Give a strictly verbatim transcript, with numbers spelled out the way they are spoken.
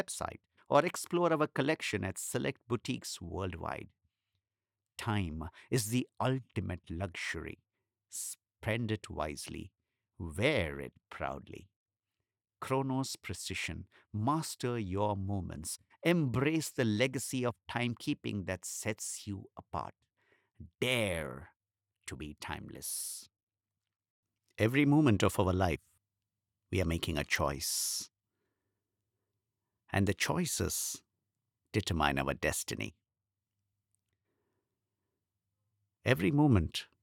website or explore our collection at select boutiques worldwide. Time is the ultimate luxury. Spend it wisely, wear it proudly. Chronos precision, master your moments, embrace the legacy of timekeeping that sets you apart. Dare to be timeless. Every moment of our life, we are making a choice, and the choices determine our destiny. Every moment